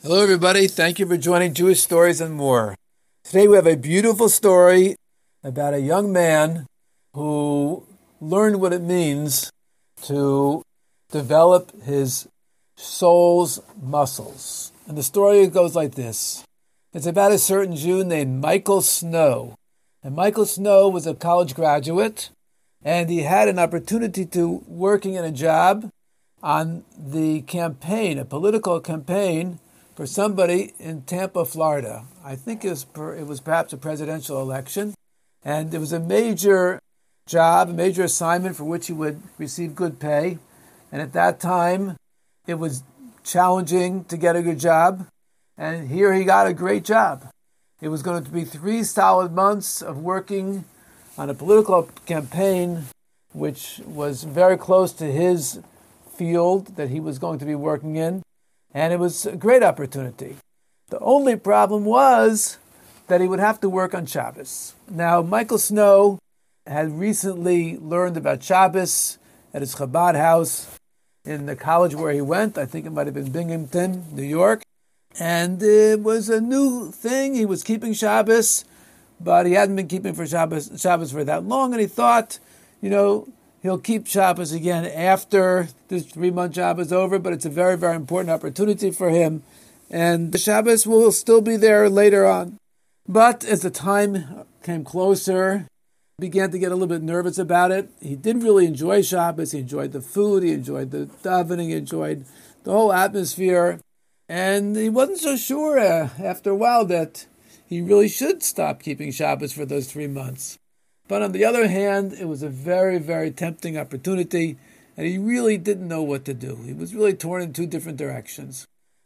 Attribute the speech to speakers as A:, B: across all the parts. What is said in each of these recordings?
A: Hello, everybody. Thank you for joining Jewish Stories and More. Today we have a beautiful story about a young man who learned what it means to develop his soul's muscles. And the story goes like this. It's about a certain Jew named Michael Snow. And Michael Snow was a college graduate, and he had an opportunity to working in a job on the campaign, a political campaign, for somebody in Tampa, Florida. I think it was perhaps a presidential election. And it was a major job, a major assignment for which he would receive good pay. And at that time, it was challenging to get a good job. And here he got a great job. It was going to be 3 solid months of working on a political campaign, which was very close to his field that he was going to be working in. And it was a great opportunity. The only problem was that he would have to work on Shabbos. Now, Michael Snow had recently learned about Shabbos at his Chabad house in the college where he went. I think it might have been Binghamton, New York. And it was a new thing. He was keeping Shabbos, but he hadn't been keeping for Shabbos for that long. And he thought, he'll keep Shabbos again after this 3-month job is over, but it's a very, very important opportunity for him. And the Shabbos will still be there later on. But as the time came closer, he began to get a little bit nervous about it. He didn't really enjoy Shabbos. He enjoyed the food. He enjoyed the davening. He enjoyed the whole atmosphere. And he wasn't so sure after a while that he really should stop keeping Shabbos for those 3 months. But on the other hand, it was a very, very tempting opportunity, and he really didn't know what to do. He was really torn in 2 different directions.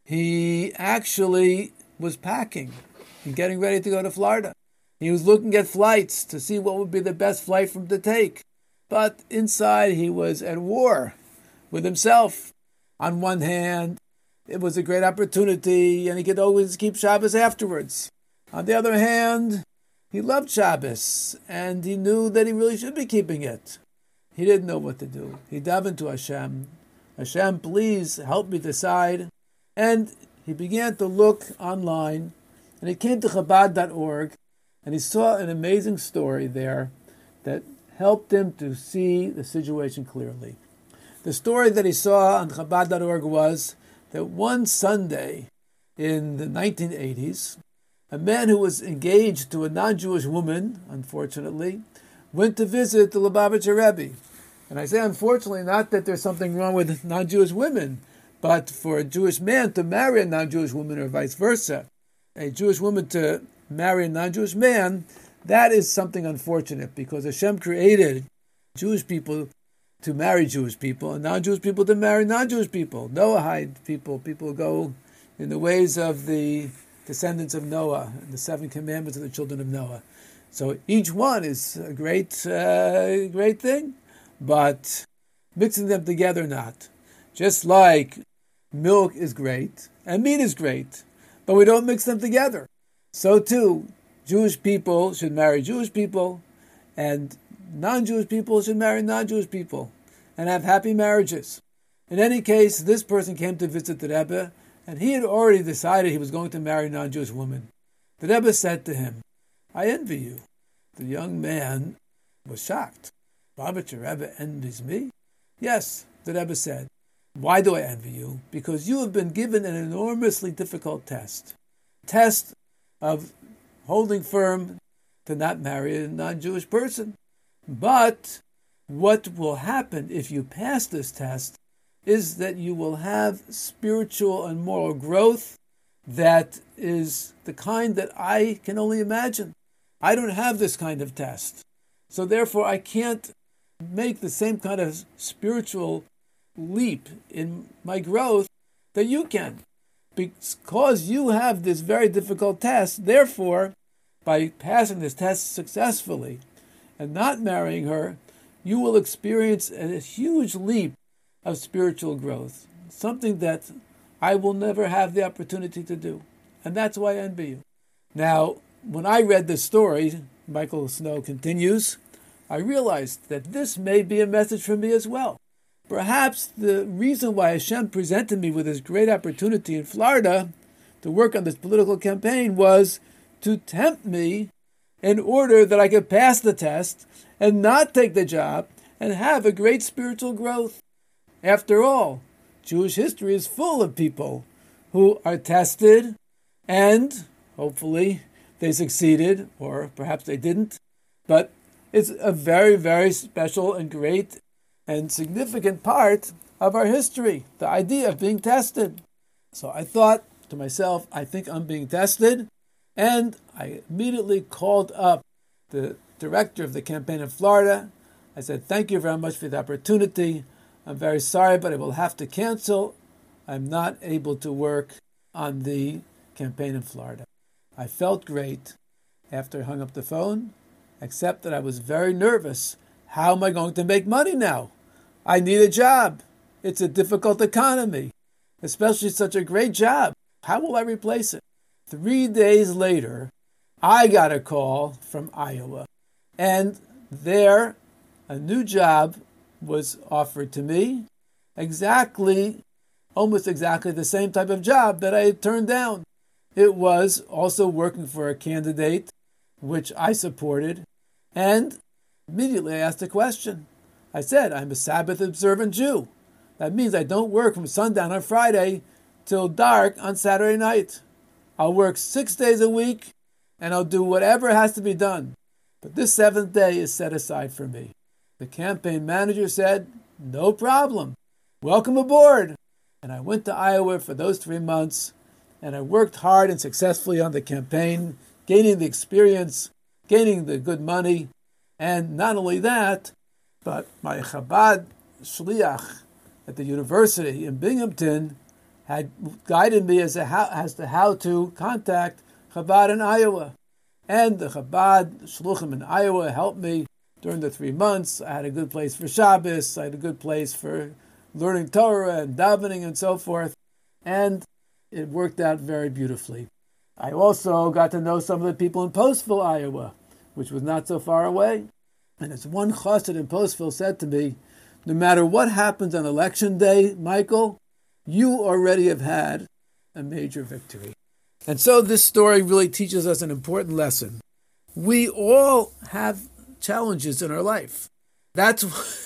A: He actually was packing and getting ready to go to Florida. He was looking at flights to see what would be the best flight for him to take. But inside, he was at war with himself. On one hand, it was a great opportunity, and he could always keep Shabbos afterwards. On the other hand, he loved Shabbos, and he knew that he really should be keeping it. He didn't know what to do. He davened to Hashem. Hashem, please help me decide. And he began to look online, and he came to Chabad.org, and he saw an amazing story there that helped him to see the situation clearly. The story that he saw on Chabad.org was that one Sunday in the 1980s, a man who was engaged to a non-Jewish woman, unfortunately, went to visit the Lubavitcher Rebbe. And I say unfortunately, not that there's something wrong with non-Jewish women, but for a Jewish man to marry a non-Jewish woman or vice versa, a Jewish woman to marry a non-Jewish man, that is something unfortunate because Hashem created Jewish people to marry Jewish people and non-Jewish people to marry non-Jewish people. Noahide people go in the ways of the descendants of Noah, and the 7 commandments of the children of Noah. So each one is a great thing, but mixing them together not. Just like milk is great and meat is great, but we don't mix them together. So too, Jewish people should marry Jewish people, and non-Jewish people should marry non-Jewish people, and have happy marriages. In any case, this person came to visit the Rebbe, and he had already decided he was going to marry a non-Jewish woman. The Rebbe said to him, I envy you. The young man was shocked. Lubavitcher Rebbe envies me? Yes, the Rebbe said. Why do I envy you? Because you have been given an enormously difficult test. Test of holding firm to not marry a non-Jewish person. But what will happen if you pass this test is that you will have spiritual and moral growth that is the kind that I can only imagine. I don't have this kind of test. So therefore, I can't make the same kind of spiritual leap in my growth that you can. Because you have this very difficult test, therefore, by passing this test successfully and not marrying her, you will experience a huge leap of spiritual growth, something that I will never have the opportunity to do. And that's why I envy you. Now, when I read this story, Michael Snow continues, I realized that this may be a message for me as well. Perhaps the reason why Hashem presented me with this great opportunity in Florida to work on this political campaign was to tempt me in order that I could pass the test and not take the job and have a great spiritual growth. After all, Jewish history is full of people who are tested and hopefully they succeeded, or perhaps they didn't. But it's a very, very special and great and significant part of our history, the idea of being tested. So I thought to myself, I think I'm being tested. And I immediately called up the director of the campaign in Florida. I said, thank you very much for the opportunity. I'm very sorry, but I will have to cancel. I'm not able to work on the campaign in Florida. I felt great after I hung up the phone, except that I was very nervous. How am I going to make money now? I need a job. It's a difficult economy, especially such a great job. How will I replace it? 3 days later, I got a call from Iowa, and there a new job was offered to me, almost exactly the same type of job that I had turned down. It was also working for a candidate which I supported, and immediately I asked a question. I said, I'm a Sabbath observant Jew. That means I don't work from sundown on Friday till dark on Saturday night. I'll work 6 days a week, and I'll do whatever has to be done. But this seventh day is set aside for me. The campaign manager said, no problem. Welcome aboard. And I went to Iowa for those 3 months, and I worked hard and successfully on the campaign, gaining the experience, gaining the good money. And not only that, but my Chabad shliach at the university in Binghamton had guided me as to how to contact Chabad in Iowa. And the Chabad shluchim in Iowa helped me during the 3 months. I had a good place for Shabbos, I had a good place for learning Torah and davening and so forth. And it worked out very beautifully. I also got to know some of the people in Postville, Iowa, which was not so far away. And as one chassid in Postville said to me, no matter what happens on election day, Michael, you already have had a major victory. And so this story really teaches us an important lesson. We all have challenges in our life. That's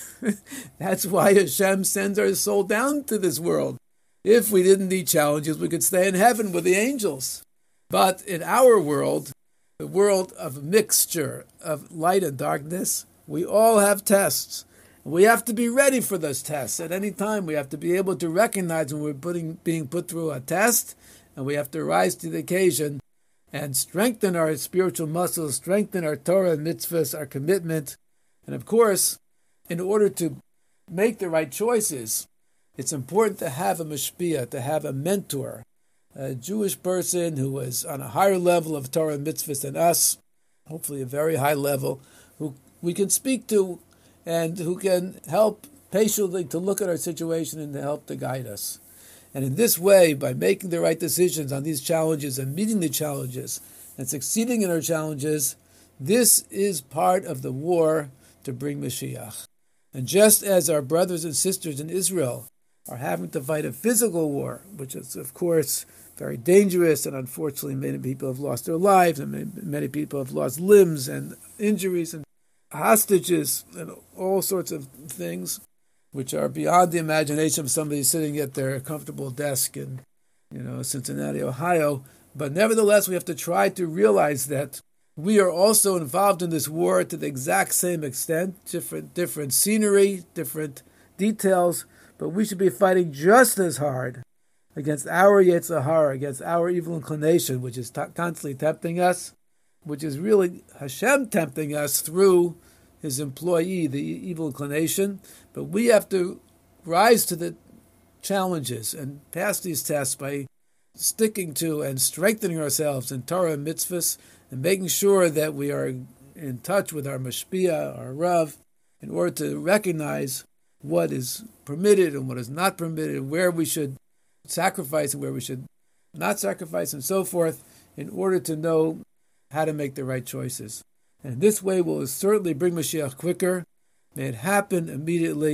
A: why Hashem sends our soul down to this world. If we didn't need challenges, we could stay in heaven with the angels. But in our world, the world of a mixture of light and darkness, we all have tests. We have to be ready for those tests at any time. We have to be able to recognize when we're being put through a test, and we have to rise to the occasion and strengthen our spiritual muscles, strengthen our Torah and mitzvahs, our commitment. And of course, in order to make the right choices, it's important to have a mashpia, to have a mentor, a Jewish person who is on a higher level of Torah and mitzvahs than us, hopefully a very high level, who we can speak to and who can help patiently to look at our situation and to help to guide us. And in this way, by making the right decisions on these challenges and meeting the challenges and succeeding in our challenges, this is part of the war to bring Mashiach. And just as our brothers and sisters in Israel are having to fight a physical war, which is, of course, very dangerous, and unfortunately many people have lost their lives, and many people have lost limbs and injuries and hostages and all sorts of things which are beyond the imagination of somebody sitting at their comfortable desk in Cincinnati, Ohio. But nevertheless, we have to try to realize that we are also involved in this war to the exact same extent, different scenery, different details, but we should be fighting just as hard against our Yetzer Hara, against our evil inclination, which is constantly tempting us, which is really Hashem tempting us through his employee, the evil inclination. But we have to rise to the challenges and pass these tests by sticking to and strengthening ourselves in Torah and mitzvahs and making sure that we are in touch with our mashpia, our Rav, in order to recognize what is permitted and what is not permitted, and where we should sacrifice and where we should not sacrifice, and so forth, in order to know how to make the right choices. And in this way, we'll certainly bring Mashiach quicker. May it happen immediately.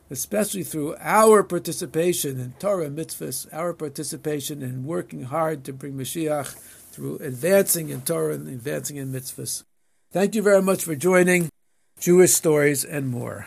A: especially through our participation in Torah mitzvahs, our participation in working hard to bring Mashiach through advancing in Torah and advancing in mitzvahs. Thank you very much for joining Jewish Stories and More.